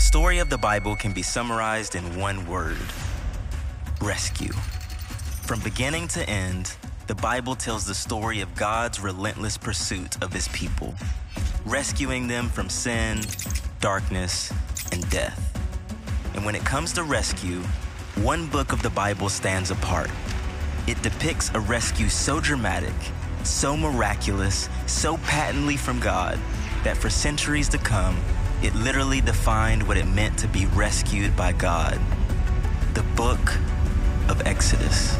story of the Bible can be summarized in one word: rescue. From beginning to end, the Bible tells the story of God's relentless pursuit of his people, rescuing them from sin, darkness, and death. And when it comes to rescue, one book of the Bible stands apart. It depicts a rescue so dramatic, so miraculous, so patently from God, that for centuries to come, it literally defined what it meant to be rescued by God. The book of Exodus.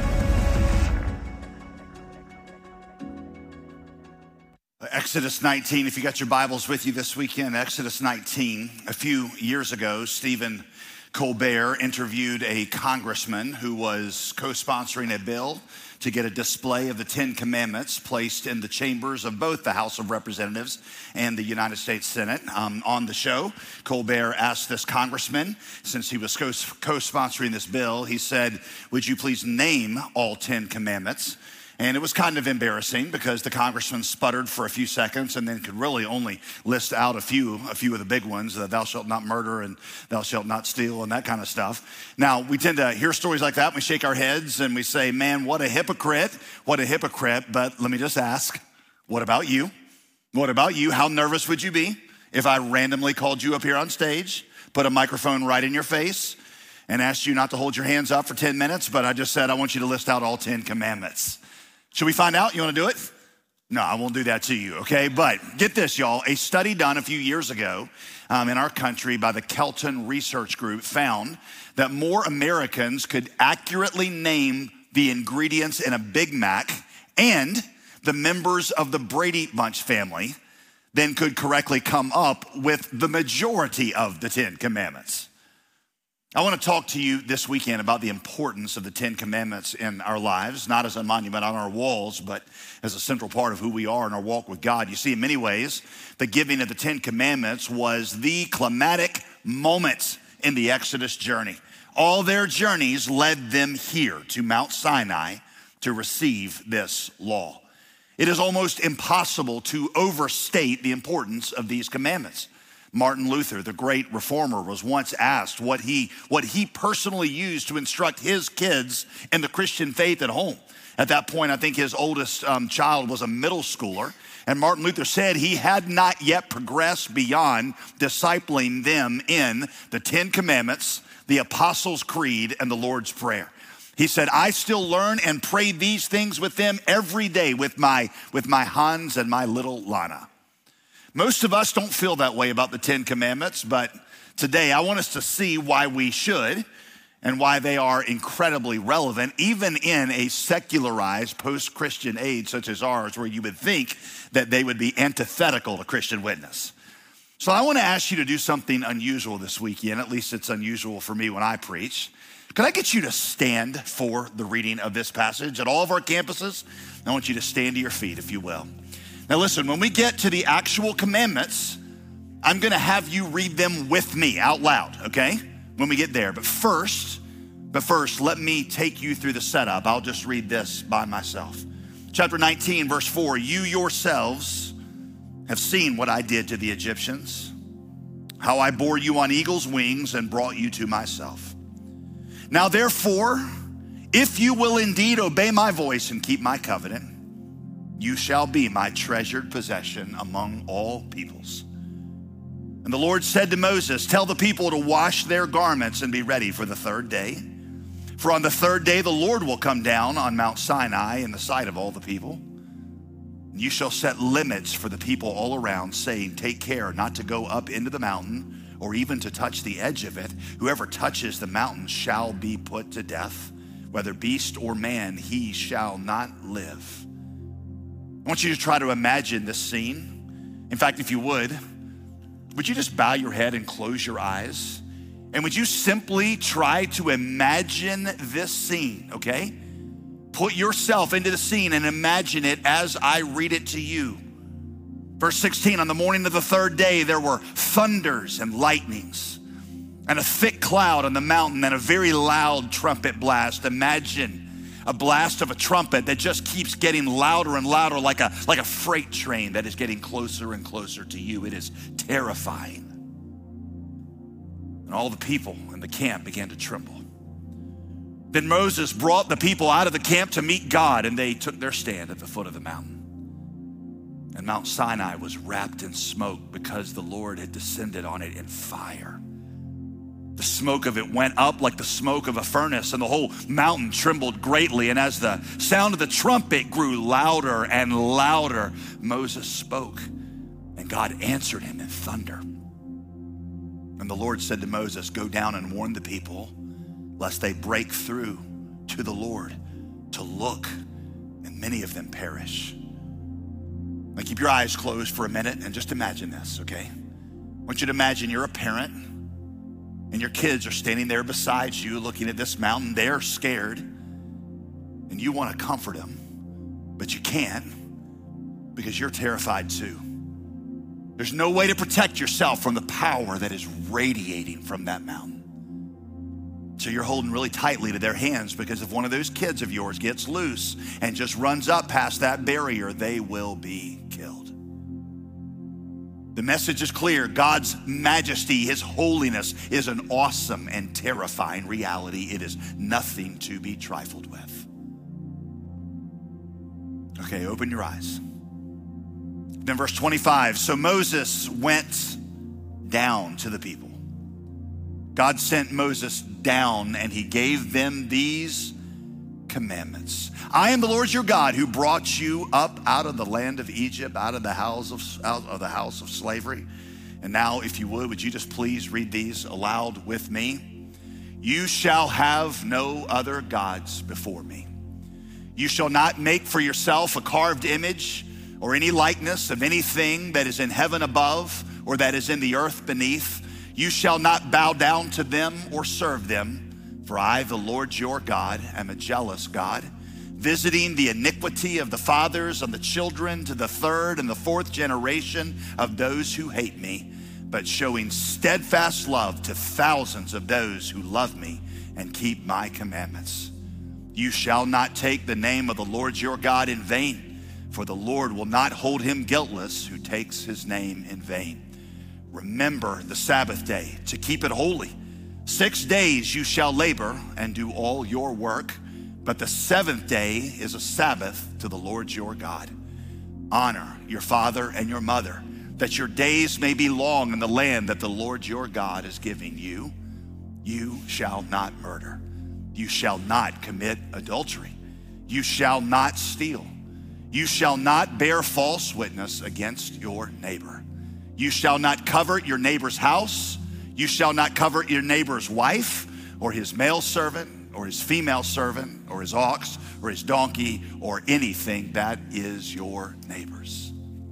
Exodus 19, if you got your Bibles with you this weekend, Exodus 19. A few years ago, Stephen Colbert interviewed a congressman who was co-sponsoring a bill to get a display of the Ten Commandments placed in the chambers of both the House of Representatives and the United States Senate. On the show, Colbert asked this congressman, since he was co-sponsoring this bill, he said, "Would you please name all 10 commandments?" And it was kind of embarrassing because the congressman sputtered for a few seconds and then could really only list out a few of the big ones, thou shalt not murder and thou shalt not steal and that kind of stuff. Now, we tend to hear stories like that and we shake our heads and we say, man, what a hypocrite, what a hypocrite. But let me just ask, what about you? What about you? How nervous would you be if I randomly called you up here on stage, put a microphone right in your face, and asked you not to hold your hands up for 10 minutes, but I just said, I want you to list out all 10 commandments. Should we find out? You want to do it? No, I won't do that to you, okay? But get this, y'all. A study done a few years ago in our country by the Kelton Research Group found that more Americans could accurately name the ingredients in a Big Mac and the members of the Brady Bunch family than could correctly come up with the majority of the 10 commandments. I want to talk to you this weekend about the importance of the 10 commandments in our lives, not as a monument on our walls, but as a central part of who we are in our walk with God. You see, in many ways, the giving of the 10 commandments was the climatic moment in the Exodus journey. All their journeys led them here to Mount Sinai to receive this law. It is almost impossible to overstate the importance of these commandments. Martin Luther, the great reformer, was once asked what he personally used to instruct his kids in the Christian faith at home. At that point, I think his oldest child was a middle schooler. And Martin Luther said he had not yet progressed beyond discipling them in the 10 Commandments, the Apostles' Creed, and the Lord's Prayer. He said, I still learn and pray these things with them every day with my Hans and my little Lana. Most of us don't feel that way about the 10 Commandments, but today I want us to see why we should and why they are incredibly relevant, even in a secularized post-Christian age such as ours, where you would think that they would be antithetical to Christian witness. So I want to ask you to do something unusual this weekend. At least it's unusual for me when I preach. Could I get you to stand for the reading of this passage? At all of our campuses, I want you to stand to your feet, if you will. Now listen, when we get to the actual commandments, I'm gonna have you read them with me out loud, okay? When we get there. But first, let me take you through the setup. I'll just read this by myself. Chapter 19, verse 4, you yourselves have seen what I did to the Egyptians, how I bore you on eagle's wings and brought you to myself. Now therefore, if you will indeed obey my voice and keep my covenant, you shall be my treasured possession among all peoples. And the Lord said to Moses, tell the people to wash their garments and be ready for the third day. For on the third day, the Lord will come down on Mount Sinai in the sight of all the people. And you shall set limits for the people all around, saying, take care not to go up into the mountain or even to touch the edge of it. Whoever touches the mountain shall be put to death. Whether beast or man, he shall not live. I want you to try to imagine this scene. In fact, if you would you just bow your head and close your eyes? And would you simply try to imagine this scene, okay? Put yourself into the scene and imagine it as I read it to you. Verse 16, on the morning of the third day, there were thunders and lightnings and a thick cloud on the mountain and a very loud trumpet blast. Imagine a blast of a trumpet that just keeps getting louder and louder, like a freight train that is getting closer and closer to you. It is terrifying. And all the people in the camp began to tremble. Then Moses brought the people out of the camp to meet God, and they took their stand at the foot of the mountain. And Mount Sinai was wrapped in smoke because the Lord had descended on it in fire. The smoke of it went up like the smoke of a furnace, and the whole mountain trembled greatly. And as the sound of the trumpet grew louder and louder, Moses spoke, and God answered him in thunder. And the Lord said to Moses, "Go down and warn the people, lest they break through to the Lord to look, and many of them perish." Now keep your eyes closed for a minute and just imagine this, okay? I want you to imagine you're a parent and your kids are standing there beside you looking at this mountain. They're scared and you want to comfort them, but you can't because you're terrified too. There's no way to protect yourself from the power that is radiating from that mountain. So you're holding really tightly to their hands because if one of those kids of yours gets loose and just runs up past that barrier, they will be killed. The message is clear. God's majesty, his holiness is an awesome and terrifying reality. It is nothing to be trifled with. Okay, open your eyes. Then verse 25, so Moses went down to the people. God sent Moses down and he gave them these commandments. I am the Lord your God who brought you up out of the land of Egypt, out of the house of slavery. And now, if you would you just please read these aloud with me? You shall have no other gods before me. You shall not make for yourself a carved image or any likeness of anything that is in heaven above or that is in the earth beneath. You shall not bow down to them or serve them, for I, the Lord your God, am a jealous God, visiting the iniquity of the fathers on the children to the third and the fourth generation of those who hate me, but showing steadfast love to thousands of those who love me and keep my commandments. You shall not take the name of the Lord your God in vain, for the Lord will not hold him guiltless who takes his name in vain. Remember the Sabbath day to keep it holy. 6 days you shall labor and do all your work, but the seventh day is a Sabbath to the Lord your God. Honor your father and your mother, that your days may be long in the land that the Lord your God is giving you. You shall not murder. You shall not commit adultery. You shall not steal. You shall not bear false witness against your neighbor. You shall not covet your neighbor's house. You shall not covet your neighbor's wife or his male servant or his female servant or his ox or his donkey or anything that is your neighbor's.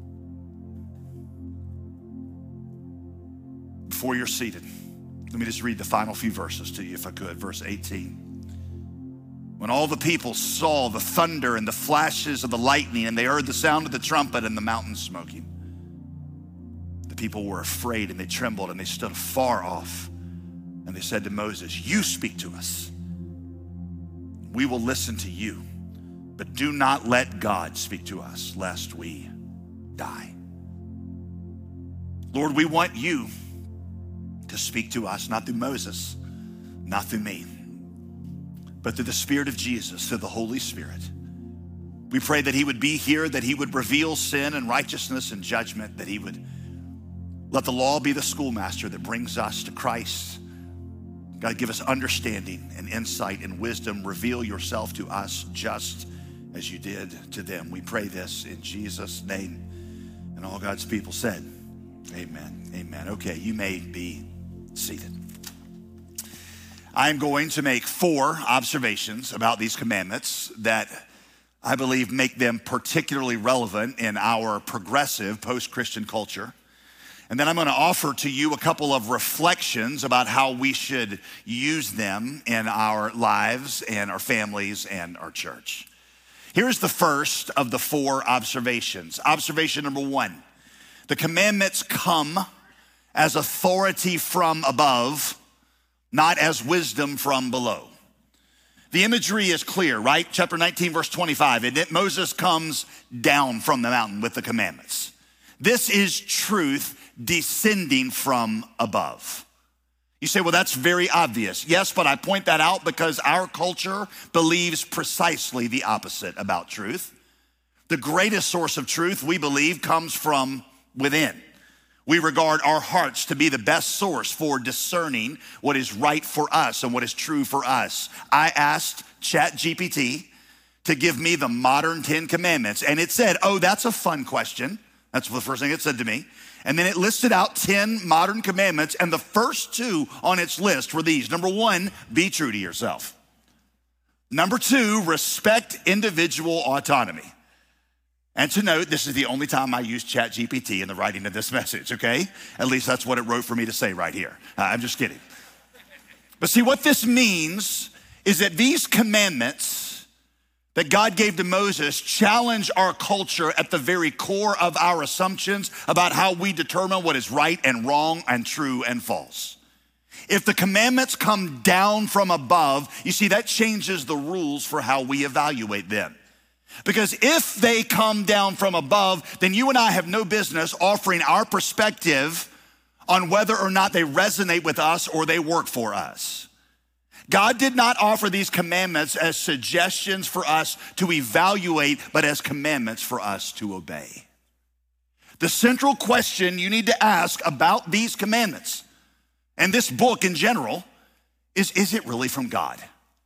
Before you're seated, let me just read the final few verses to you if I could. Verse 18. When all the people saw the thunder and the flashes of the lightning and they heard the sound of the trumpet and the mountain smoking, people were afraid and they trembled and they stood far off. And they said to Moses, you speak to us. We will listen to you, but do not let God speak to us lest we die. Lord, we want you to speak to us, not through Moses, not through me, but through the Spirit of Jesus, through the Holy Spirit. We pray that he would be here, that he would reveal sin and righteousness and judgment, that he would let the law be the schoolmaster that brings us to Christ. God, give us understanding and insight and wisdom. Reveal yourself to us just as you did to them. We pray this in Jesus' name. And all God's people said, amen, amen. Okay, you may be seated. I'm going to make 4 observations about these commandments that I believe make them particularly relevant in our progressive post-Christian culture. And then I'm going to offer to you a couple of reflections about how we should use them in our lives and our families and our church. Here's the first of the 4 observations. Observation number 1, the commandments come as authority from above, not as wisdom from below. The imagery is clear, right? Chapter 19, verse 25, Moses comes down from the mountain with the commandments. This is truth descending from above. You say, well, that's very obvious. Yes, but I point that out because our culture believes precisely the opposite about truth. The greatest source of truth, we believe, comes from within. We regard our hearts to be the best source for discerning what is right for us and what is true for us. I asked ChatGPT to give me the modern 10 commandments, and it said, oh, that's a fun question. That's the first thing it said to me. And then it listed out 10 modern commandments, and the first two on its list were these. Number 1, be true to yourself. Number 2, respect individual autonomy. And to note, this is the only time I use ChatGPT in the writing of this message, okay? At least that's what it wrote for me to say right here. I'm just kidding. But see, what this means is that these commandments that God gave to Moses challenge our culture at the very core of our assumptions about how we determine what is right and wrong and true and false. If the commandments come down from above, you see, that changes the rules for how we evaluate them. Because if they come down from above, then you and I have no business offering our perspective on whether or not they resonate with us or they work for us. God did not offer these commandments as suggestions for us to evaluate, but as commandments for us to obey. The central question you need to ask about these commandments and this book in general is it really from God?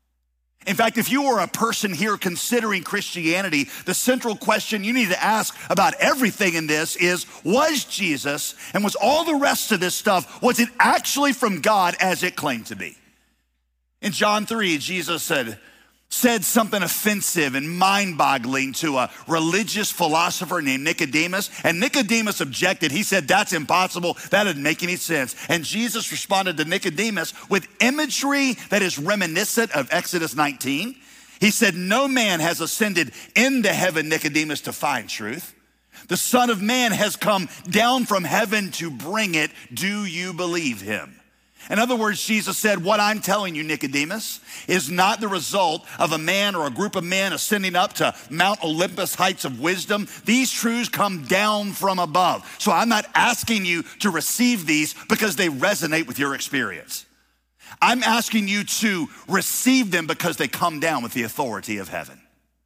In fact, if you are a person here considering Christianity, the central question you need to ask about everything in this is, was Jesus and was all the rest of this stuff, was it actually from God as it claimed to be? In John 3, Jesus said something offensive and mind-boggling to a religious philosopher named Nicodemus, and Nicodemus objected. He said, that's impossible. That doesn't make any sense. And Jesus responded to Nicodemus with imagery that is reminiscent of Exodus 19. He said, no man has ascended into heaven, Nicodemus, to find truth. The Son of Man has come down from heaven to bring it. Do you believe him? In other words, Jesus said, what I'm telling you, Nicodemus, is not the result of a man or a group of men ascending up to Mount Olympus heights of wisdom. These truths come down from above. So I'm not asking you to receive these because they resonate with your experience. I'm asking you to receive them because they come down with the authority of heaven.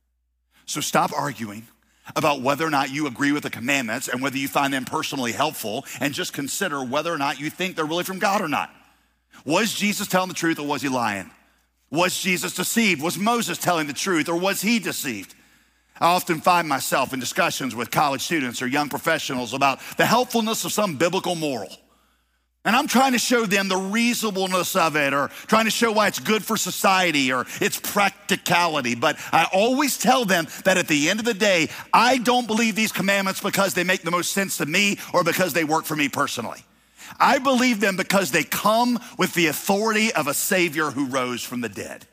So stop arguing about whether or not you agree with the commandments and whether you find them personally helpful, and just consider whether or not you think they're really from God or not. Was Jesus telling the truth or was he lying? Was Jesus deceived? Was Moses telling the truth or was he deceived? I often find myself in discussions with college students or young professionals about the helpfulness of some biblical moral. And I'm trying to show them the reasonableness of it, or trying to show why it's good for society or its practicality. But I always tell them that at the end of the day, I don't believe these commandments because they make the most sense to me or because they work for me personally. I believe them because they come with the authority of a Savior who rose from the dead.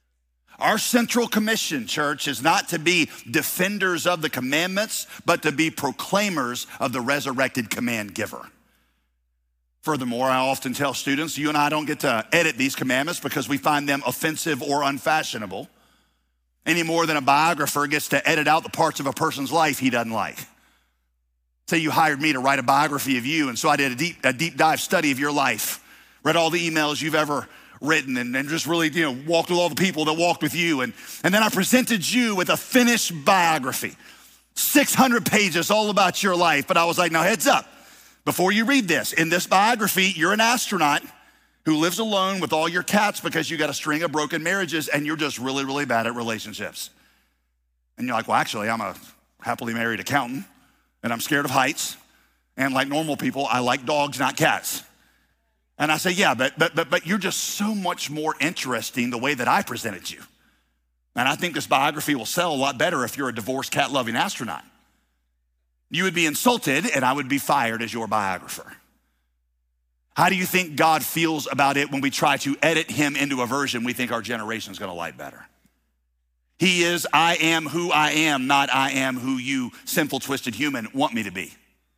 Our central commission, church, is not to be defenders of the commandments, but to be proclaimers of the resurrected command giver. Furthermore, I often tell students, you and I don't get to edit these commandments because we find them offensive or unfashionable, any more than a biographer gets to edit out the parts of a person's life he doesn't like. Say you hired me to write a biography of you, and so I did a deep dive study of your life, read all the emails you've ever written, and just really, walked with all the people that walked with you, and then I presented you with a finished biography, 600 pages all about your life. But I was like, now heads up, before you read this, in this biography, you're an astronaut who lives alone with all your cats because you got a string of broken marriages and you're just really, really bad at relationships. And you're like, well, actually, I'm a happily married accountant, and I'm scared of heights, and like normal people, I like dogs, not cats. And I say, yeah, but you're just so much more interesting the way that I presented you. And I think this biography will sell a lot better if you're a divorced, cat-loving astronaut. You would be insulted, and I would be fired as your biographer. How do you think God feels about it when we try to edit him into a version we think our generation is gonna like better? He is, I am who I am, not I am who you, sinful, twisted human, want me to be.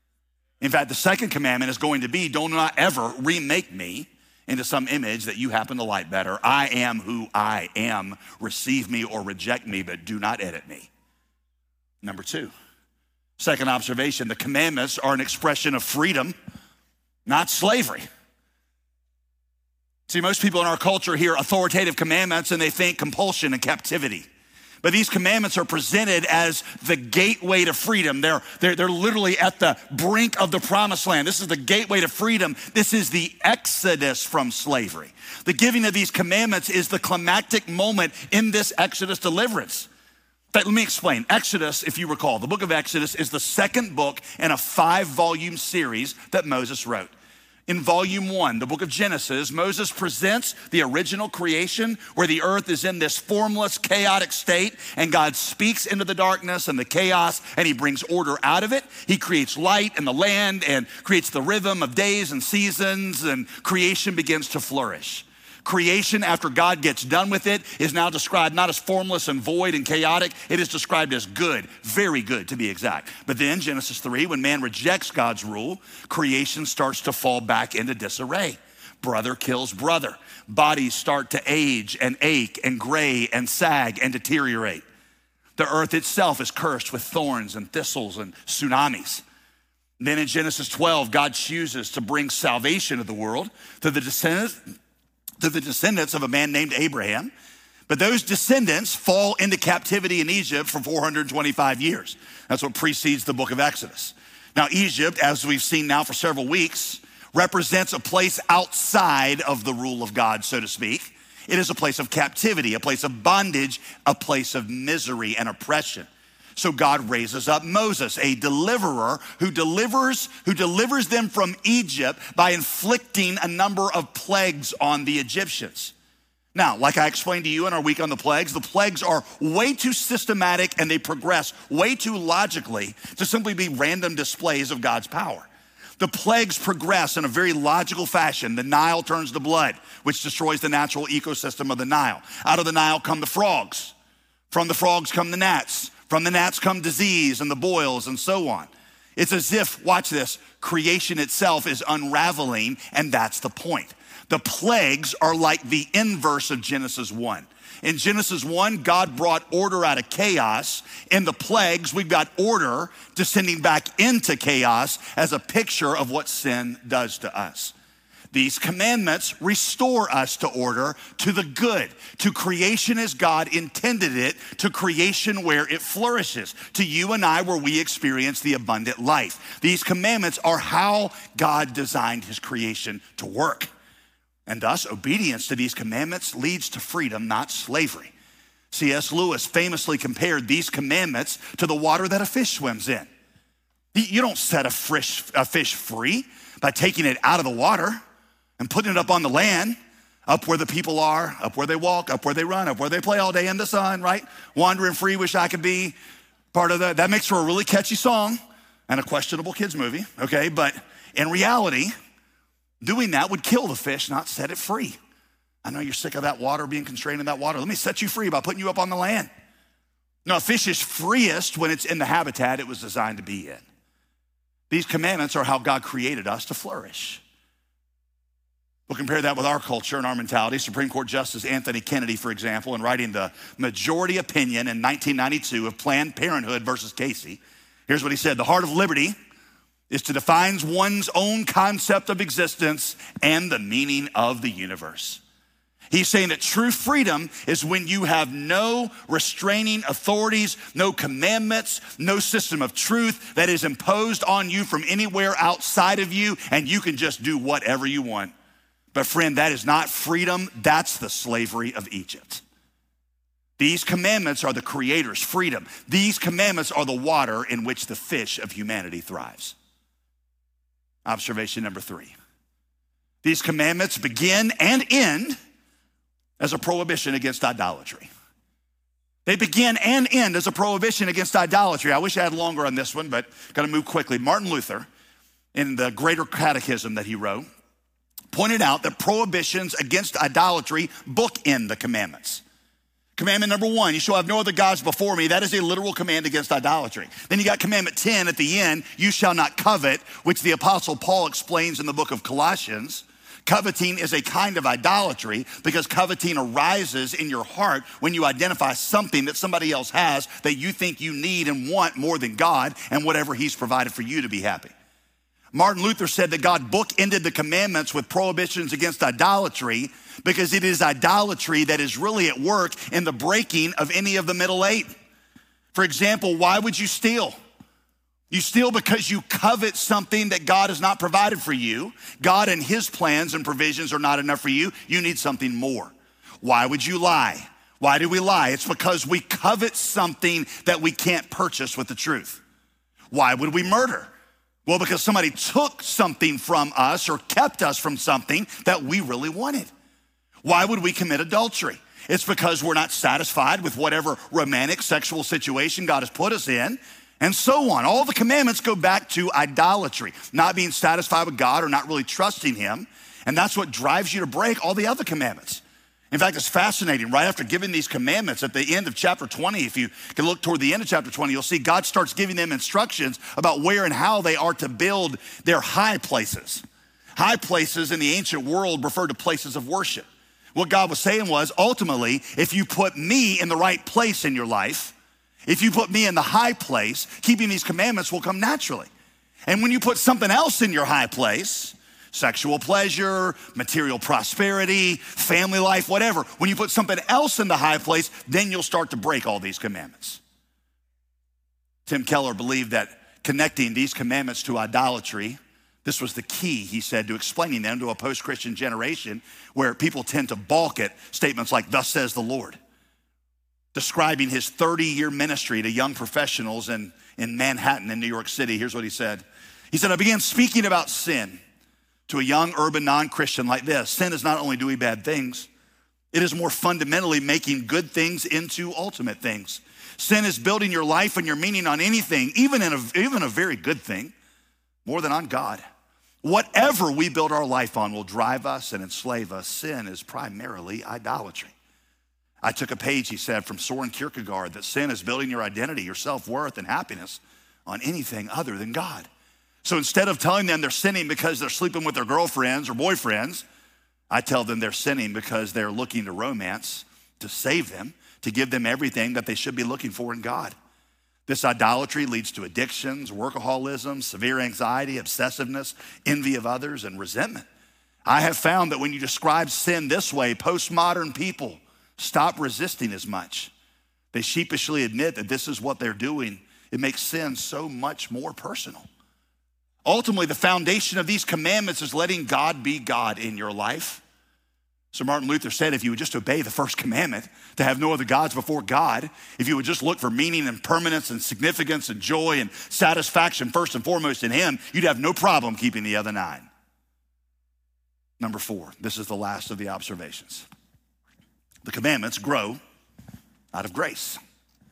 In fact, the second commandment is going to be, do not ever remake me into some image that you happen to like better. I am who I am. Receive me or reject me, but do not edit me. Number 2, second observation, the commandments are an expression of freedom, not slavery. See, most people in our culture hear authoritative commandments and they think compulsion and captivity. But these commandments are presented as the gateway to freedom. They're literally at the brink of the promised land. This is the gateway to freedom. This is the exodus from slavery. The giving of these commandments is the climactic moment in this Exodus deliverance. In fact, let me explain. Exodus, if you recall, the book of Exodus is the second book in a 5-volume series that Moses wrote. In volume 1, the book of Genesis, Moses presents the original creation where the earth is in this formless, chaotic state, and God speaks into the darkness and the chaos, and he brings order out of it. He creates light in the land and creates the rhythm of days and seasons, and creation begins to flourish. Creation, after God gets done with it, is now described not as formless and void and chaotic. It is described as good, very good to be exact. But then Genesis 3, when man rejects God's rule, creation starts to fall back into disarray. Brother kills brother. Bodies start to age and ache and gray and sag and deteriorate. The earth itself is cursed with thorns and thistles and tsunamis. Then in Genesis 12, God chooses to bring salvation to the world through the descendants of a man named Abraham. But those descendants fall into captivity in Egypt for 425 years. That's what precedes the book of Exodus. Now, Egypt, as we've seen now for several weeks, represents a place outside of the rule of God, so to speak. It is a place of captivity, a place of bondage, a place of misery and oppression. So God raises up Moses, a deliverer who delivers them from Egypt by inflicting a number of plagues on the Egyptians. Now, like I explained to you in our week on the plagues are way too systematic and they progress way too logically to simply be random displays of God's power. The plagues progress in a very logical fashion. The Nile turns to blood, which destroys the natural ecosystem of the Nile. Out of the Nile come the frogs. From the frogs come the gnats. From the gnats come disease and the boils and so on. It's as if, watch this, creation itself is unraveling, and that's the point. The plagues are like the inverse of Genesis 1. In Genesis 1, God brought order out of chaos. In the plagues, we've got order descending back into chaos as a picture of what sin does to us. These commandments restore us to order, to the good, to creation as God intended it, to creation where it flourishes, to you and I where we experience the abundant life. These commandments are how God designed his creation to work. And thus, obedience to these commandments leads to freedom, not slavery. C.S. Lewis famously compared these commandments to the water that a fish swims in. You don't set a fish free by taking it out of the water and putting it up on the land, up where the people are, up where they walk, up where they run, up where they play all day in the sun, right? Wandering free, wish I could be part of that. That makes for a really catchy song and a questionable kids movie, okay? But in reality, doing that would kill the fish, not set it free. I know you're sick of that water, being constrained in that water. Let me set you free by putting you up on the land. No, a fish is freest when it's in the habitat it was designed to be in. These commandments are how God created us to flourish. We'll compare that with our culture and our mentality. Supreme Court Justice Anthony Kennedy, for example, in writing the majority opinion in 1992 of Planned Parenthood versus Casey, here's what he said: the heart of liberty is to define one's own concept of existence and the meaning of the universe. He's saying that true freedom is when you have no restraining authorities, no commandments, no system of truth that is imposed on you from anywhere outside of you, and you can just do whatever you want. But friend, that is not freedom. That's the slavery of Egypt. These commandments are the Creator's freedom. These commandments are the water in which the fish of humanity thrives. Observation number 3. These commandments begin and end as a prohibition against idolatry. They begin and end as a prohibition against idolatry. I wish I had longer on this one, but got to move quickly. Martin Luther, in the Greater Catechism that he wrote, pointed out that prohibitions against idolatry bookend the commandments. Commandment number 1, you shall have no other gods before me. That is a literal command against idolatry. Then you got commandment 10 at the end, you shall not covet, which the Apostle Paul explains in the book of Colossians. Coveting is a kind of idolatry because coveting arises in your heart when you identify something that somebody else has that you think you need and want more than God and whatever he's provided for you to be happy. Martin Luther said that God bookended the commandments with prohibitions against idolatry because it is idolatry that is really at work in the breaking of any of the middle eight. For example, why would you steal? You steal because you covet something that God has not provided for you. God and his plans and provisions are not enough for you. You need something more. Why would you lie? Why do we lie? It's because we covet something that we can't purchase with the truth. Why would we murder? Well, because somebody took something from us or kept us from something that we really wanted. Why would we commit adultery? It's because we're not satisfied with whatever romantic sexual situation God has put us in, and so on. All the commandments go back to idolatry, not being satisfied with God or not really trusting him, and that's what drives you to break all the other commandments. In fact, it's fascinating. Right after giving these commandments at the end of chapter 20, if you can look toward the end of chapter 20, you'll see God starts giving them instructions about where and how they are to build their high places. High places in the ancient world referred to places of worship. What God was saying was, ultimately, if you put me in the right place in your life, if you put me in the high place, keeping these commandments will come naturally. And when you put something else in your high place, sexual pleasure, material prosperity, family life, whatever. When you put something else in the high place, then you'll start to break all these commandments. Tim Keller believed that connecting these commandments to idolatry, this was the key, he said, to explaining them to a post-Christian generation where people tend to balk at statements like, "Thus says the Lord." Describing his 30-year ministry to young professionals in Manhattan in New York City, here's what he said. He said, "I began speaking about sin to a young urban non-Christian like this. Sin is not only doing bad things, it is more fundamentally making good things into ultimate things. Sin is building your life and your meaning on anything, even a very good thing, more than on God. Whatever we build our life on will drive us and enslave us. Sin is primarily idolatry. I took a page," he said, "from Soren Kierkegaard, that sin is building your identity, your self-worth, and happiness on anything other than God. So instead of telling them they're sinning because they're sleeping with their girlfriends or boyfriends, I tell them they're sinning because they're looking to romance to save them, to give them everything that they should be looking for in God. This idolatry leads to addictions, workaholism, severe anxiety, obsessiveness, envy of others, and resentment. I have found that when you describe sin this way, postmodern people stop resisting as much. They sheepishly admit that this is what they're doing. It makes sin so much more personal. Ultimately, the foundation of these commandments is letting God be God in your life. So Martin Luther said, if you would just obey the first commandment, to have no other gods before God, if you would just look for meaning and permanence and significance and joy and satisfaction first and foremost in him, you'd have no problem keeping the other 9. Number 4, this is the last of the observations. The commandments grow out of grace.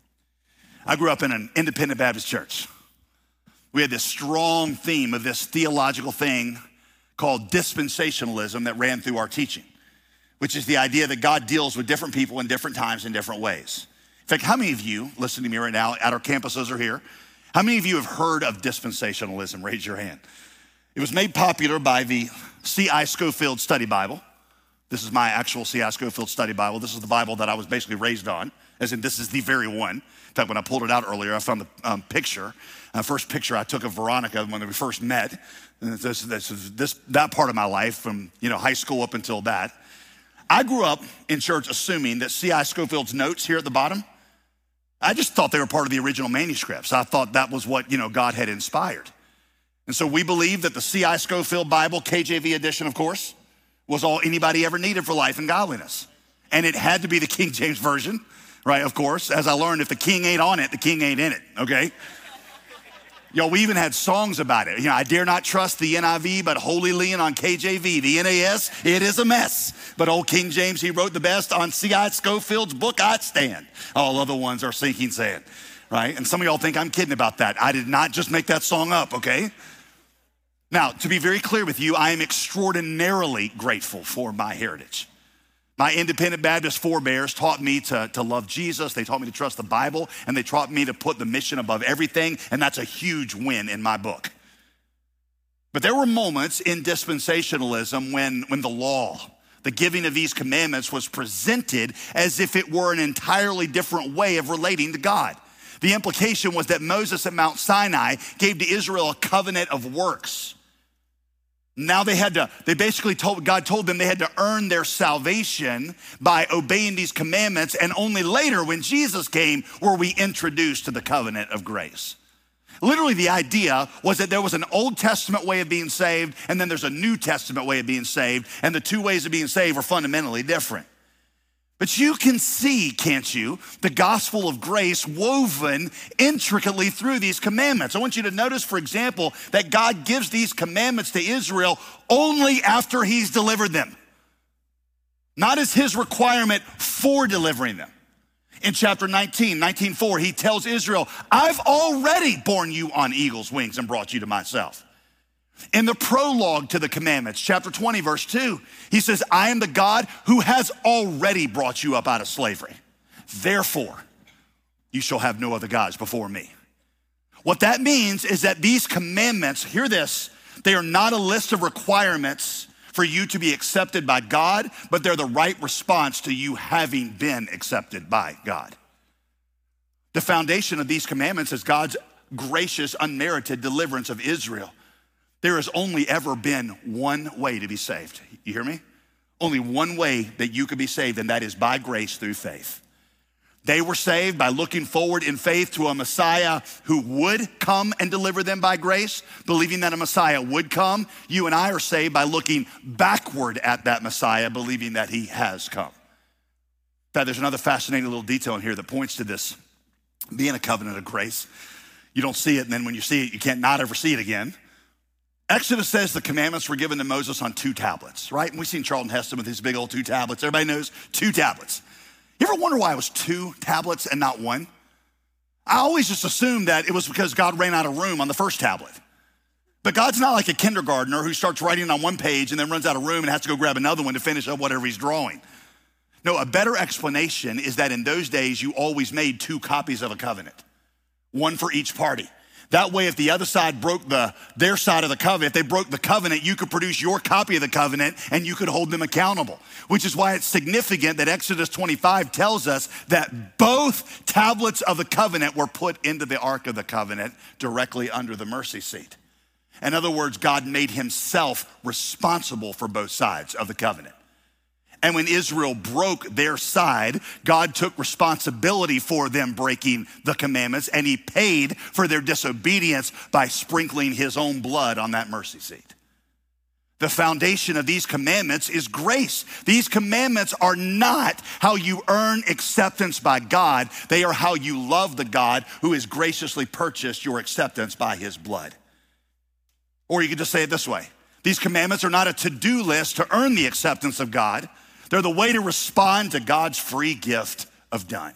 I grew up in an independent Baptist church. We had this strong theme of this theological thing called dispensationalism that ran through our teaching, which is the idea that God deals with different people in different times in different ways. In fact, how many of you, listening to me right now at our campuses or here, how many of you have heard of dispensationalism? Raise your hand. It was made popular by the C.I. Scofield Study Bible. This is my actual C.I. Scofield Study Bible. This is the Bible that I was basically raised on, as in this is the very one. In fact, when I pulled it out earlier, I found the picture. First picture I took of Veronica when we first met. That part of my life from high school up until that. I grew up in church assuming that C.I. Scofield's notes here at the bottom, I just thought they were part of the original manuscripts. I thought that was what God had inspired. And so we believe that the C.I. Scofield Bible, KJV edition, of course, was all anybody ever needed for life and godliness. And it had to be the King James Version, right, of course. As I learned, if the king ain't on it, the king ain't in it, okay? We even had songs about it. I dare not trust the NIV, but wholly lean on KJV. The NAS, it is a mess. But old King James, he wrote the best. On C.I. Scofield's book, I'd stand. All other ones are sinking sand, right? And some of y'all think I'm kidding about that. I did not just make that song up, okay? Now, to be very clear with you, I am extraordinarily grateful for my heritage. My independent Baptist forebears taught me to love Jesus. They taught me to trust the Bible, and they taught me to put the mission above everything, and that's a huge win in my book. But there were moments in dispensationalism when the law, the giving of these commandments, was presented as if it were an entirely different way of relating to God. The implication was that Moses at Mount Sinai gave to Israel a covenant of works. Now God told them they had to earn their salvation by obeying these commandments, and only later when Jesus came were we introduced to the covenant of grace. Literally the idea was that there was an Old Testament way of being saved, and then there's a New Testament way of being saved, and the two ways of being saved were fundamentally different. But you can see, can't you, the gospel of grace woven intricately through these commandments. I want you to notice, for example, that God gives these commandments to Israel only after he's delivered them, not as his requirement for delivering them. In chapter 19:4, he tells Israel, I've already borne you on eagle's wings and brought you to myself. In the prologue to the commandments, chapter 20, verse 2, he says, I am the God who has already brought you up out of slavery. Therefore, you shall have no other gods before me. What that means is that these commandments, hear this, they are not a list of requirements for you to be accepted by God, but they're the right response to you having been accepted by God. The foundation of these commandments is God's gracious, unmerited deliverance of Israel. There has only ever been one way to be saved. You hear me? Only one way that you could be saved, and that is by grace through faith. They were saved by looking forward in faith to a Messiah who would come and deliver them by grace, believing that a Messiah would come. You and I are saved by looking backward at that Messiah, believing that he has come. In fact, there's another fascinating little detail in here that points to this being a covenant of grace. You don't see it, and then when you see it, you can't not ever see it again. Exodus says the commandments were given to Moses on 2 tablets, right? And we've seen Charlton Heston with his big old 2 tablets. Everybody knows 2 tablets. You ever wonder why it was 2 tablets and not 1? I always just assumed that it was because God ran out of room on the first tablet. But God's not like a kindergartner who starts writing on one page and then runs out of room and has to go grab another one to finish up whatever he's drawing. No, a better explanation is that in those days, you always made 2 copies of a covenant, 1 for each party. That way, if the other side broke their side of the covenant, if they broke the covenant, you could produce your copy of the covenant and you could hold them accountable, which is why it's significant that Exodus 25 tells us that both tablets of the covenant were put into the Ark of the Covenant directly under the mercy seat. In other words, God made himself responsible for both sides of the covenant. And when Israel broke their side, God took responsibility for them breaking the commandments, and he paid for their disobedience by sprinkling his own blood on that mercy seat. The foundation of these commandments is grace. These commandments are not how you earn acceptance by God. They are how you love the God who has graciously purchased your acceptance by his blood. Or you could just say it this way. These commandments are not a to-do list to earn the acceptance of God. They're the way to respond to God's free gift of done.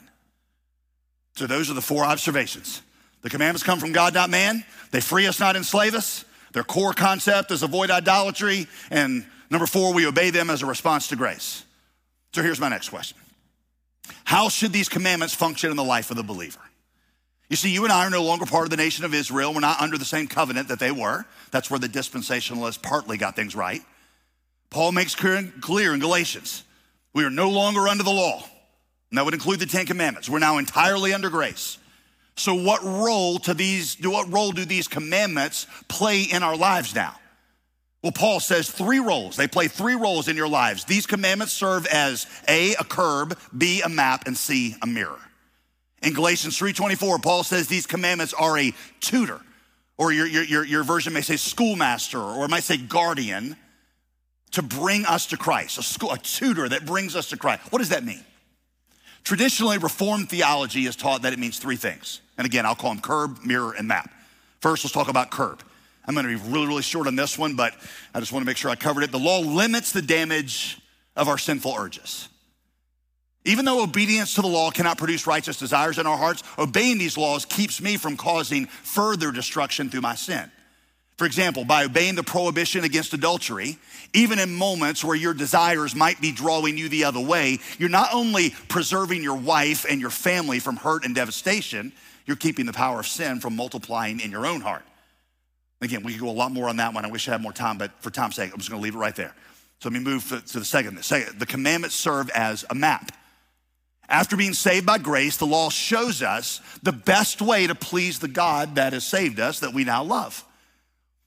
So those are the 4 observations. The commandments come from God, not man. They free us, not enslave us. Their core concept is avoid idolatry. And number 4, we obey them as a response to grace. So here's my next question. How should these commandments function in the life of the believer? You see, you and I are no longer part of the nation of Israel. We're not under the same covenant that they were. That's where the dispensationalists partly got things right. Paul makes clear in Galatians, we are no longer under the law. And that would include the 10 commandments. We're now entirely under grace. So what role do these commandments play in our lives now? Well, Paul says 3 roles. They play 3 roles in your lives. These commandments serve as A, a curb, B, a map, and C, a mirror. In Galatians 3:24, Paul says these commandments are a tutor, or your version may say schoolmaster, or it might say guardian, to bring us to Christ, a tutor that brings us to Christ. What does that mean? Traditionally, Reformed theology is taught that it means 3 things. And again, I'll call them curb, mirror, and map. First, let's talk about curb. I'm gonna be really, really short on this one, but I just wanna make sure I covered it. The law limits the damage of our sinful urges. Even though obedience to the law cannot produce righteous desires in our hearts, obeying these laws keeps me from causing further destruction through my sin. For example, by obeying the prohibition against adultery, even in moments where your desires might be drawing you the other way, you're not only preserving your wife and your family from hurt and devastation, you're keeping the power of sin from multiplying in your own heart. Again, we could go a lot more on that one. I wish I had more time, but for time's sake, I'm just gonna leave it right there. So let me move to the second. The commandments serve as a map. After being saved by grace, the law shows us the best way to please the God that has saved us, that we now love.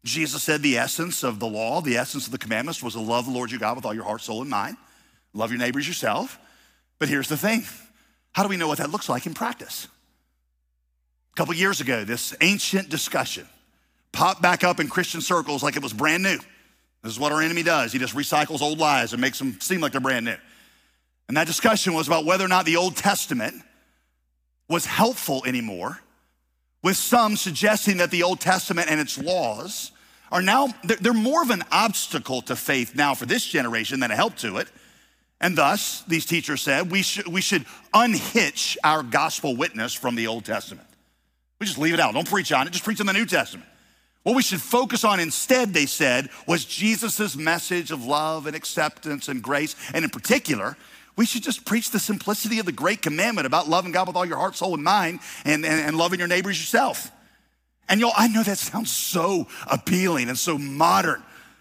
Jesus said the essence of the law, the essence of the commandments was to love the Lord your God with all your heart, soul, and mind. Love your neighbors yourself. But here's the thing. How do we know what that looks like in practice? A couple years ago, this ancient discussion popped back up in Christian circles like it was brand new. This is what our enemy does. He just recycles old lies and makes them seem like they're brand new. And that discussion was about whether or not the Old Testament was helpful anymore, with some suggesting that the Old Testament and its laws are now, they're more of an obstacle to faith now for this generation than a help to it. And thus, these teachers said, we should unhitch our gospel witness from the Old Testament. We just leave it out. Don't preach on it. Just preach on the New Testament. What we should focus on instead, they said, was Jesus's message of love and acceptance and grace. And in particular, we should just preach the simplicity of the great commandment about loving God with all your heart, soul, and mind, and loving your neighbors yourself. And y'all, I know that sounds so appealing and so modern.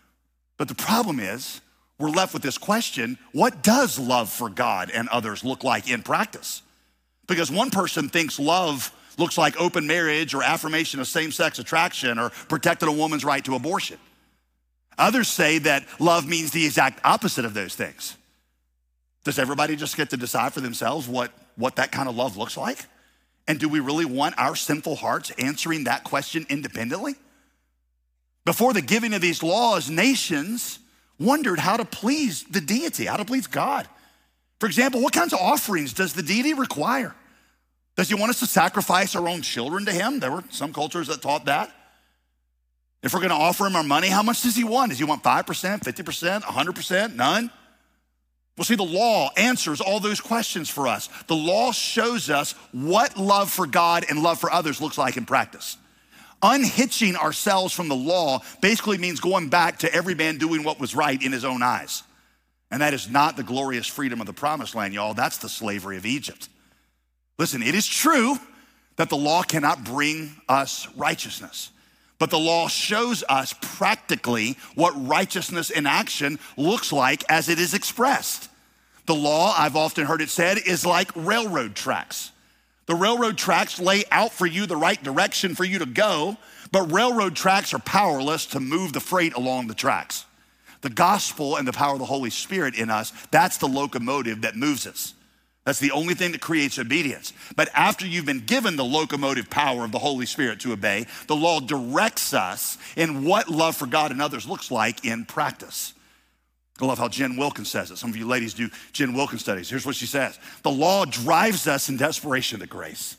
But the problem is, we're left with this question: what does love for God and others look like in practice? Because one person thinks love looks like open marriage or affirmation of same-sex attraction or protecting a woman's right to abortion. Others say that love means the exact opposite of those things. Does everybody just get to decide for themselves what that kind of love looks like? And do we really want our sinful hearts answering that question independently? Before the giving of these laws, nations wondered how to please the deity, how to please God. For example, what kinds of offerings does the deity require? Does he want us to sacrifice our own children to him? There were some cultures that taught that. If we're gonna offer him our money, how much does he want? Does he want 5%, 50%, 100%, none? Well, see, the law answers all those questions for us. The law shows us what love for God and love for others looks like in practice. Unhitching ourselves from the law basically means going back to every man doing what was right in his own eyes. And that is not the glorious freedom of the promised land, y'all. That's the slavery of Egypt. Listen, it is true that the law cannot bring us righteousness, but the law shows us practically what righteousness in action looks like as it is expressed. The law, I've often heard it said, is like railroad tracks. The railroad tracks lay out for you the right direction for you to go, but railroad tracks are powerless to move the freight along the tracks. The gospel and the power of the Holy Spirit in us, that's the locomotive that moves us. That's the only thing that creates obedience. But after you've been given the locomotive power of the Holy Spirit to obey, the law directs us in what love for God and others looks like in practice. I love how Jen Wilkins says it. Some of you ladies do Jen Wilkins studies. Here's what she says. The law drives us in desperation to grace,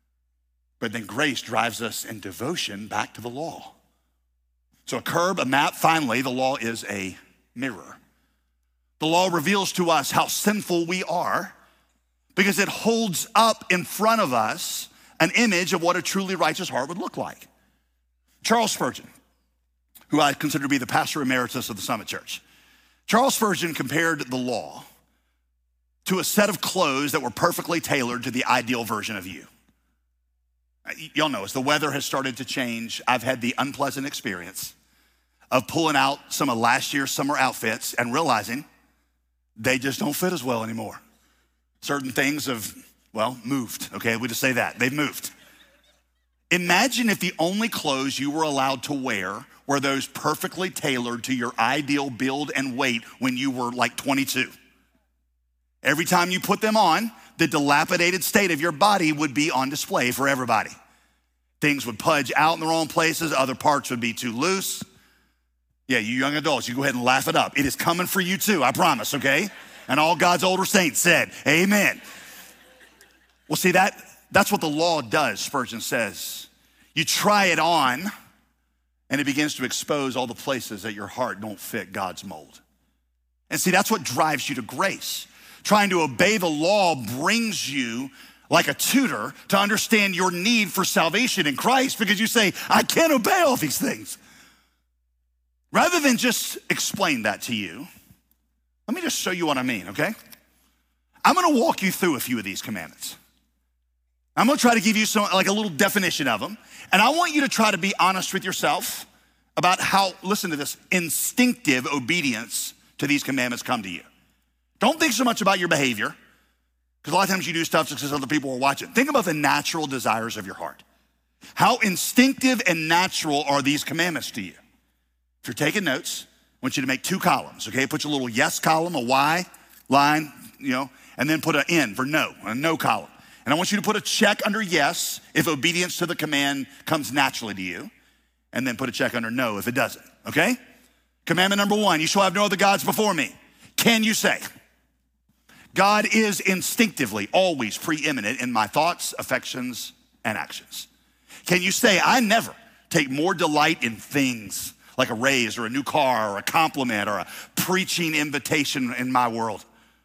but then grace drives us in devotion back to the law. So a curb, a map, finally, the law is a mirror. The law reveals to us how sinful we are, because it holds up in front of us an image of what a truly righteous heart would look like. Charles Spurgeon, who I consider to be the pastor emeritus of the Summit Church, Charles Spurgeon compared the law to a set of clothes that were perfectly tailored to the ideal version of you. Y'all know, as the weather has started to change, I've had the unpleasant experience of pulling out some of last year's summer outfits and realizing they just don't fit as well anymore. Certain things have, well, moved, okay? We just say that, they've moved. Imagine if the only clothes you were allowed to wear were those perfectly tailored to your ideal build and weight when you were like 22. Every time you put them on, the dilapidated state of your body would be on display for everybody. Things would pudge out in the wrong places, other parts would be too loose. Yeah, you young adults, you go ahead and laugh it up. It is coming for you too, I promise, okay? And all God's older saints said, amen. Well, see, that's what the law does, Spurgeon says. You try it on, and it begins to expose all the places that your heart don't fit God's mold. And see, that's what drives you to grace. Trying to obey the law brings you like a tutor to understand your need for salvation in Christ, because you say, I can't obey all these things. Rather than just explain that to you, let me just show you what I mean, okay? I'm gonna walk you through a few of these commandments. I'm gonna try to give you like a little definition of them, and I want you to try to be honest with yourself about how, listen to this, instinctive obedience to these commandments come to you. Don't think so much about your behavior, because a lot of times you do stuff just because other people are watching. Think about the natural desires of your heart. How instinctive and natural are these commandments to you? If you're taking notes, I want you to make 2 columns, okay? Put your little yes column, a Y line, and then put an N for no, a no column. And I want you to put a check under yes if obedience to the command comes naturally to you, and then put a check under no if it doesn't, okay? Commandment number 1, you shall have no other gods before me. Can you say, God is instinctively always preeminent in my thoughts, affections, and actions? Can you say, I never take more delight in things like a raise or a new car or a compliment or a preaching invitation in my world,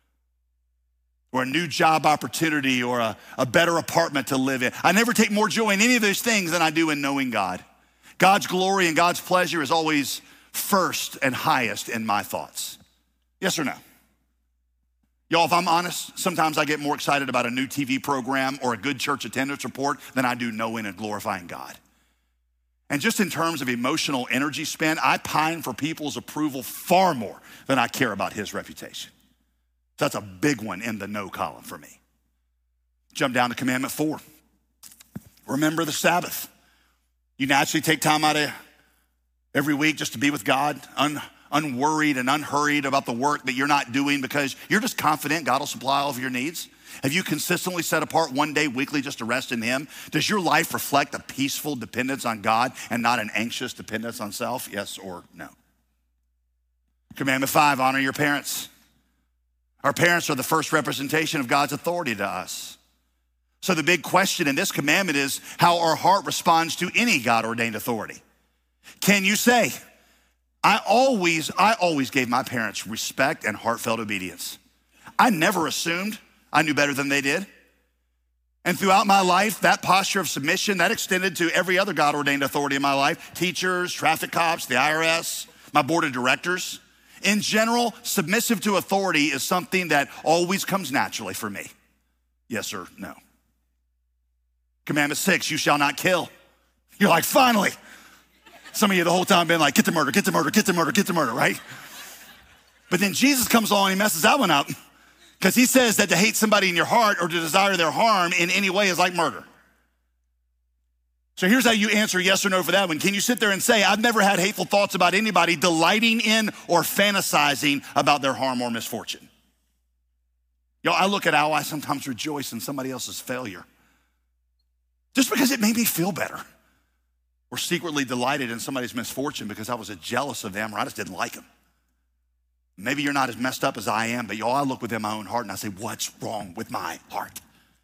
or a new job opportunity or a better apartment to live in? I never take more joy in any of those things than I do in knowing God. God's glory and God's pleasure is always first and highest in my thoughts. Yes or no? Y'all, if I'm honest, sometimes I get more excited about a new TV program or a good church attendance report than I do knowing and glorifying God. And just in terms of emotional energy spent, I pine for people's approval far more than I care about his reputation. So that's a big one in the no column for me. Jump down to commandment 4. Remember the Sabbath. You naturally take time out of every week just to be with God, unworried and unhurried about the work that you're not doing because you're just confident God will supply all of your needs. Have you consistently set apart one day weekly just to rest in him? Does your life reflect a peaceful dependence on God and not an anxious dependence on self? Yes or no? Commandment 5, honor your parents. Our parents are the first representation of God's authority to us. So the big question in this commandment is how our heart responds to any God-ordained authority. Can you say, I always gave my parents respect and heartfelt obedience. I never assumed I knew better than they did. And throughout my life, that posture of submission, that extended to every other God-ordained authority in my life, teachers, traffic cops, the IRS, my board of directors. In general, submissive to authority is something that always comes naturally for me. Yes or no? Commandment 6, you shall not kill. You're like, finally. Some of you the whole time been like, get the murder, get the murder, get the murder, get the murder, right? But then Jesus comes along and he messes that one up because he says that to hate somebody in your heart or to desire their harm in any way is like murder. So here's how you answer yes or no for that one. Can you sit there and say, I've never had hateful thoughts about anybody delighting in or fantasizing about their harm or misfortune? Y'all, I look at how I sometimes rejoice in somebody else's failure just because it made me feel better. Or secretly delighted in somebody's misfortune because I was jealous of them or I just didn't like them. Maybe you're not as messed up as I am, but y'all, I look within my own heart and I say, what's wrong with my heart?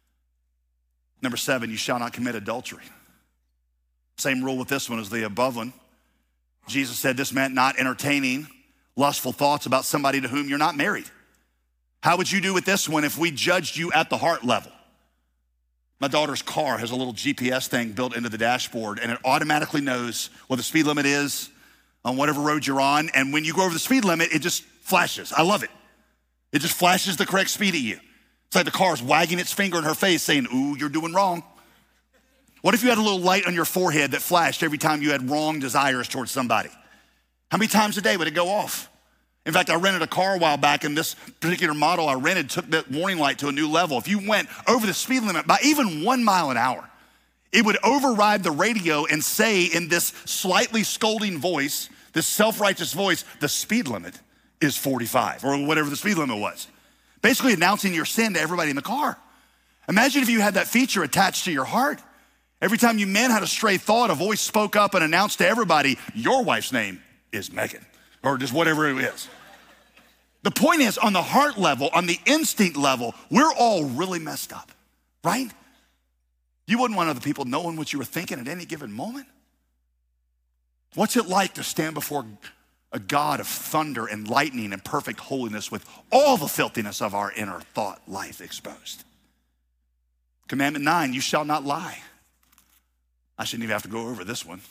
Number 7, you shall not commit adultery. Same rule with this one as the above one. Jesus said this meant not entertaining lustful thoughts about somebody to whom you're not married. How would you do with this one if we judged you at the heart level? My daughter's car has a little GPS thing built into the dashboard and it automatically knows what the speed limit is on whatever road you're on. And when you go over the speed limit, it just flashes. I love it. It just flashes the correct speed at you. It's like the car's wagging its finger in her face saying, ooh, you're doing wrong. What if you had a little light on your forehead that flashed every time you had wrong desires towards somebody? How many times a day would it go off? In fact, I rented a car a while back, and this particular model I rented took that warning light to a new level. If you went over the speed limit by even 1 mile an hour, it would override the radio and say in this slightly scolding voice, this self-righteous voice, the speed limit is 45, or whatever the speed limit was. Basically announcing your sin to everybody in the car. Imagine if you had that feature attached to your heart. Every time you men had a stray thought, a voice spoke up and announced to everybody, your wife's name is Megan, or just whatever it is. The point is, on the heart level, on the instinct level, we're all really messed up, right? You wouldn't want other people knowing what you were thinking at any given moment. What's it like to stand before a God of thunder and lightning and perfect holiness with all the filthiness of our inner thought life exposed? Commandment 9, you shall not lie. I shouldn't even have to go over this one.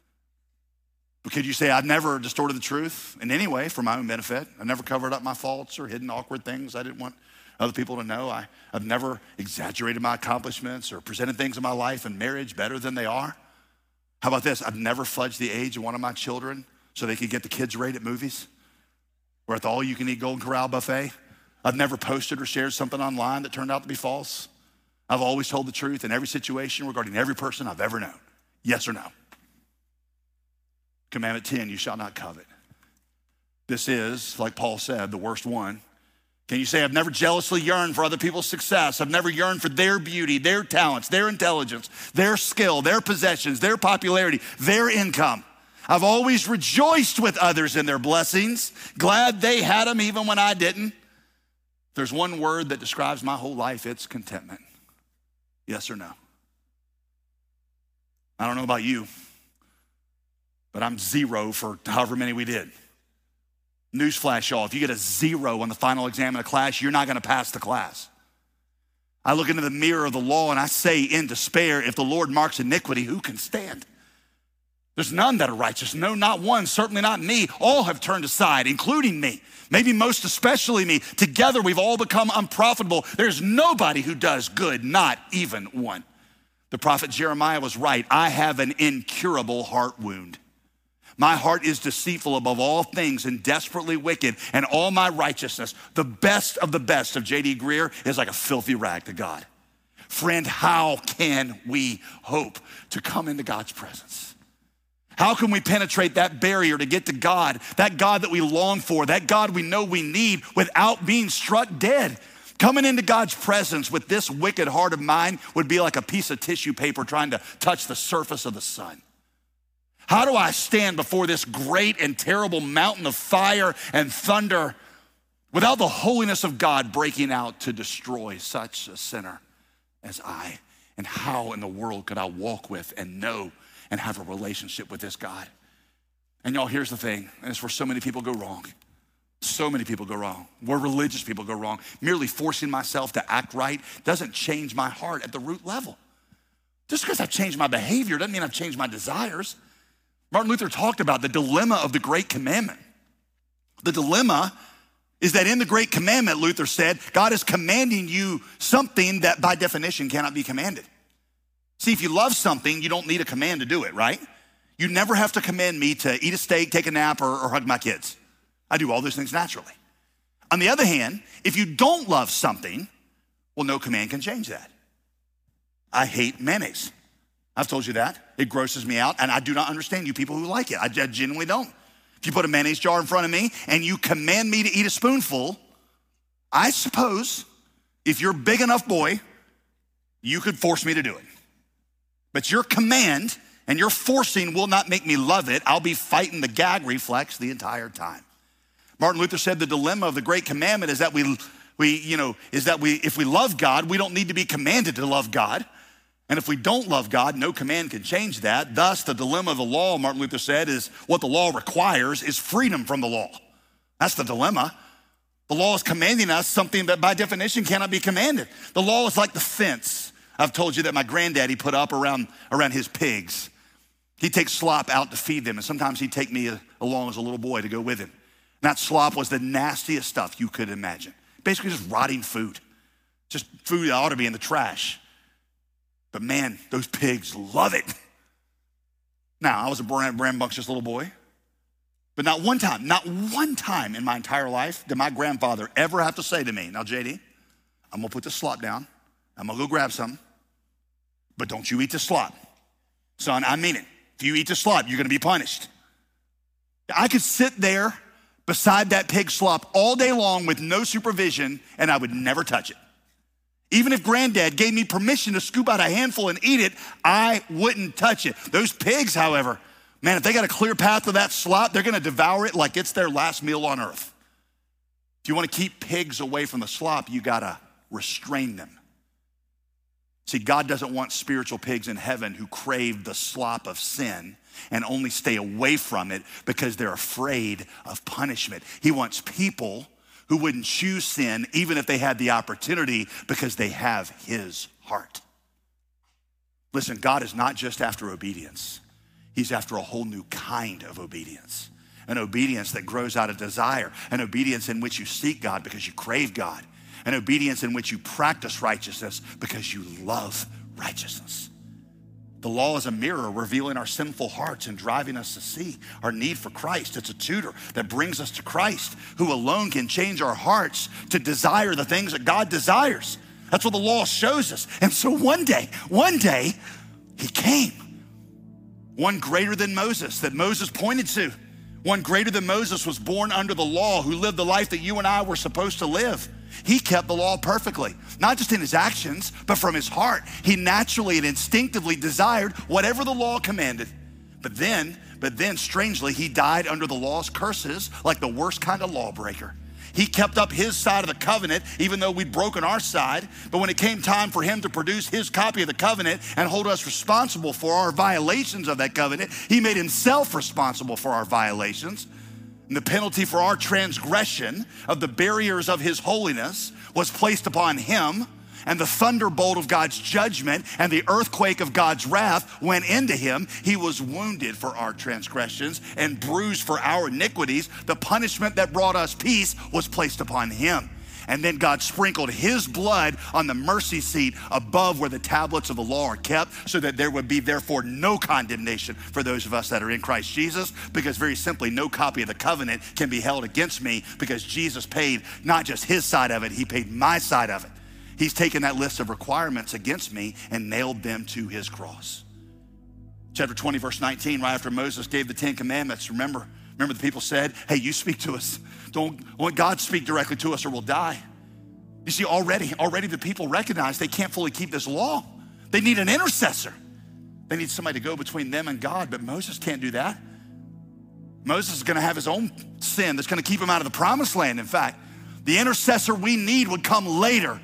But could you say, I've never distorted the truth in any way for my own benefit? I've never covered up my faults or hidden awkward things I didn't want other people to know. I've never exaggerated my accomplishments or presented things in my life and marriage better than they are. How about this? I've never fudged the age of one of my children so they could get the kids' rate at movies or at the all-you-can-eat Golden Corral buffet. I've never posted or shared something online that turned out to be false. I've always told the truth in every situation regarding every person I've ever known. Yes or no? Commandment 10, you shall not covet. This is, like Paul said, the worst one. Can you say, I've never jealously yearned for other people's success. I've never yearned for their beauty, their talents, their intelligence, their skill, their possessions, their popularity, their income. I've always rejoiced with others in their blessings, glad they had them even when I didn't. There's one word that describes my whole life, it's contentment. Yes or no? I don't know about you, but I'm 0 for however many we did. Newsflash, y'all, if you get a 0 on the final exam in a class, you're not gonna pass the class. I look into the mirror of the law and I say in despair, if the Lord marks iniquity, who can stand? There's none that are righteous, no, not one, certainly not me. All have turned aside, including me, maybe most especially me. Together we've all become unprofitable. There's nobody who does good, not even one. The prophet Jeremiah was right. I have an incurable heart wound. My heart is deceitful above all things and desperately wicked, and all my righteousness, the best of J.D. Greear, is like a filthy rag to God. Friend, how can we hope to come into God's presence? How can we penetrate that barrier to get to God, that God that we long for, that God we know we need, without being struck dead? Coming into God's presence with this wicked heart of mine would be like a piece of tissue paper trying to touch the surface of the sun. How do I stand before this great and terrible mountain of fire and thunder without the holiness of God breaking out to destroy such a sinner as I? And how in the world could I walk with and know and have a relationship with this God? And y'all, here's the thing, and it's where so many people go wrong. So many people go wrong, where religious people go wrong. Merely forcing myself to act right doesn't change my heart at the root level. Just because I've changed my behavior doesn't mean I've changed my desires. Martin Luther talked about the dilemma of the Great Commandment. The dilemma is that in the Great Commandment, Luther said, God is commanding you something that by definition cannot be commanded. See, if you love something, you don't need a command to do it, right? You never have to command me to eat a steak, take a nap, or hug my kids. I do all those things naturally. On the other hand, if you don't love something, well, no command can change that. I hate mayonnaise. I've told you that. It grosses me out, and I do not understand you people who like it. I genuinely don't. If you put a mayonnaise jar in front of me and you command me to eat a spoonful, I suppose if you're a big enough boy, you could force me to do it. But your command and your forcing will not make me love it. I'll be fighting the gag reflex the entire time. Martin Luther said the dilemma of the Great Commandment is that if we love God, we don't need to be commanded to love God. And if we don't love God, no command can change that. Thus, the dilemma of the law, Martin Luther said, is what the law requires is freedom from the law. That's the dilemma. The law is commanding us something that by definition cannot be commanded. The law is like the fence I've told you that my granddaddy put up around his pigs. He'd take slop out to feed them, and sometimes he'd take me along as a little boy to go with him. And that slop was the nastiest stuff you could imagine. Basically just rotting food. Just food that ought to be in the trash. But man, those pigs love it. Now, I was a rambunctious little boy, but not one time in my entire life did my grandfather ever have to say to me, now JD, I'm gonna put the slop down, I'm gonna go grab something, but don't you eat the slop. Son, I mean it. If you eat the slop, you're gonna be punished. I could sit there beside that pig slop all day long with no supervision, and I would never touch it. Even if granddad gave me permission to scoop out a handful and eat it, I wouldn't touch it. Those pigs, however, man, if they got a clear path to that slop, they're gonna devour it like it's their last meal on earth. If you wanna keep pigs away from the slop, you gotta restrain them. See, God doesn't want spiritual pigs in heaven who crave the slop of sin and only stay away from it because they're afraid of punishment. He wants people who wouldn't choose sin even if they had the opportunity because they have his heart. Listen, God is not just after obedience. He's after a whole new kind of obedience. An obedience that grows out of desire, an obedience in which you seek God because you crave God, an obedience in which you practice righteousness because you love righteousness. The law is a mirror revealing our sinful hearts and driving us to see our need for Christ. It's a tutor that brings us to Christ, who alone can change our hearts to desire the things that God desires. That's what the law shows us. And so one day, he came. One greater than Moses that Moses pointed to. One greater than Moses was born under the law, who lived the life that you and I were supposed to live. He kept the law perfectly, not just in his actions, but from his heart. He naturally and instinctively desired whatever the law commanded. But then, strangely, he died under the law's curses like the worst kind of lawbreaker. He kept up his side of the covenant, even though we'd broken our side. But when it came time for him to produce his copy of the covenant and hold us responsible for our violations of that covenant, he made himself responsible for our violations. And the penalty for our transgression of the barriers of his holiness was placed upon him, and the thunderbolt of God's judgment and the earthquake of God's wrath went into him. He was wounded for our transgressions and bruised for our iniquities. The punishment that brought us peace was placed upon him. And then God sprinkled his blood on the mercy seat above where the tablets of the law are kept, so that there would be therefore no condemnation for those of us that are in Christ Jesus, because very simply, no copy of the covenant can be held against me, because Jesus paid not just his side of it, he paid my side of it. He's taken that list of requirements against me and nailed them to his cross. Chapter 20, verse 19, right after Moses gave the 10 commandments, remember the people said, hey, you speak to us. Don't let God speak directly to us or we'll die. You see, already the people recognize they can't fully keep this law. They need an intercessor. They need somebody to go between them and God, but Moses can't do that. Moses is gonna have his own sin that's gonna keep him out of the promised land. In fact, the intercessor we need would come later.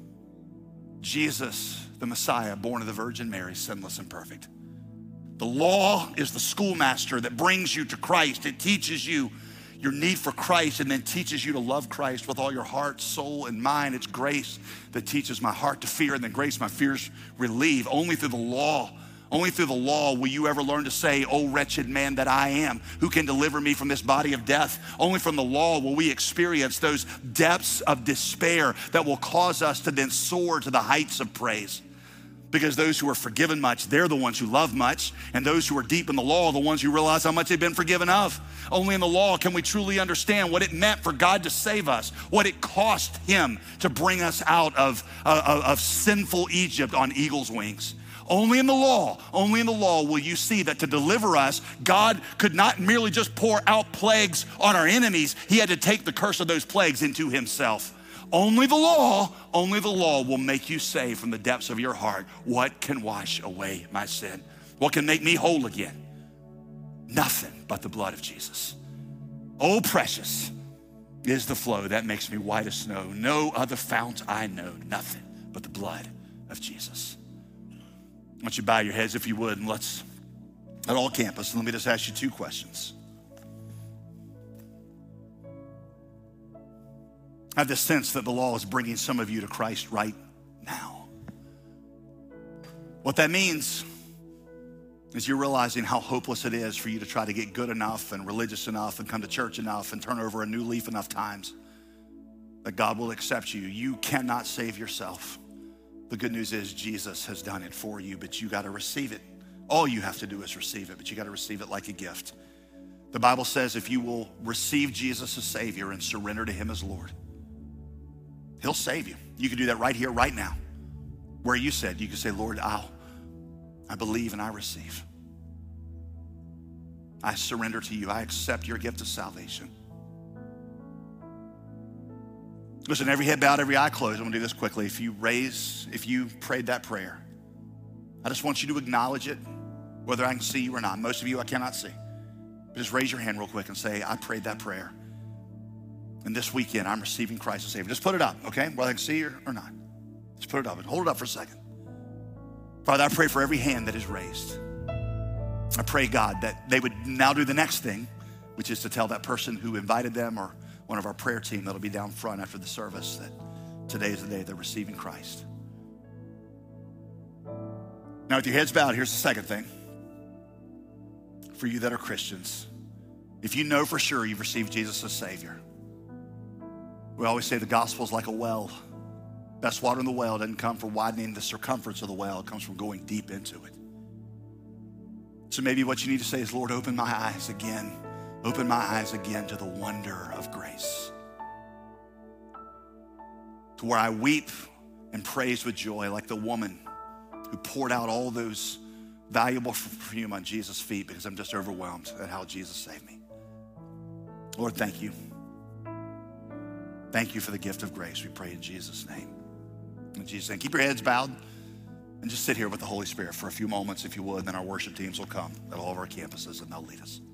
Jesus, the Messiah, born of the Virgin Mary, sinless and perfect. The law is the schoolmaster that brings you to Christ. It teaches you your need for Christ and then teaches you to love Christ with all your heart, soul, and mind. It's grace that teaches my heart to fear, and then grace my fears relieve. Only through the law will you ever learn to say, oh, wretched man that I am, who can deliver me from this body of death? Only from the law will we experience those depths of despair that will cause us to then soar to the heights of praise. Because those who are forgiven much, they're the ones who love much. And those who are deep in the law are the ones who realize how much they've been forgiven of. Only in the law can we truly understand what it meant for God to save us, what it cost him to bring us out of sinful Egypt on eagle's wings. Only in the law will you see that to deliver us, God could not merely just pour out plagues on our enemies. He had to take the curse of those plagues into himself. Only the law will make you say from the depths of your heart, what can wash away my sin? What can make me whole again? Nothing but the blood of Jesus. Oh, precious is the flow that makes me white as snow. No other fount I know, nothing but the blood of Jesus. I want you to bow your heads if you would, and let's, at all campus, let me just ask you two questions. I have this sense that the law is bringing some of you to Christ right now. What that means is you're realizing how hopeless it is for you to try to get good enough and religious enough and come to church enough and turn over a new leaf enough times that God will accept you. You cannot save yourself. The good news is Jesus has done it for you, but you gotta receive it. All you have to do is receive it, but you gotta receive it like a gift. The Bible says if you will receive Jesus as Savior and surrender to him as Lord, he'll save you. You can do that right here, right now. Where you said, you can say, Lord, I believe and I receive. I surrender to you. I accept your gift of salvation. Listen, every head bowed, every eye closed. I'm gonna do this quickly. If you prayed that prayer, I just want you to acknowledge it, whether I can see you or not. Most of you I cannot see. But just raise your hand real quick and say, I prayed that prayer. And this weekend, I'm receiving Christ as Savior. Just put it up, okay? Whether I can see you or not. Just put it up and hold it up for a second. Father, I pray for every hand that is raised. I pray, God, that they would now do the next thing, which is to tell that person who invited them or one of our prayer team that'll be down front after the service that today is the day they're receiving Christ. Now, with your heads bowed, here's the second thing. For you that are Christians, if you know for sure you've received Jesus as Savior, we always say the gospel is like a well. Best water in the well doesn't come from widening the circumference of the well. It comes from going deep into it. So maybe what you need to say is, Lord, open my eyes again. Open my eyes again to the wonder of grace. To where I weep and praise with joy like the woman who poured out all those valuable perfume on Jesus' feet because I'm just overwhelmed at how Jesus saved me. Lord, thank you. Thank you for the gift of grace. We pray in Jesus' name. In Jesus' name. Keep your heads bowed and just sit here with the Holy Spirit for a few moments, if you would. Then our worship teams will come at all of our campuses and they'll lead us.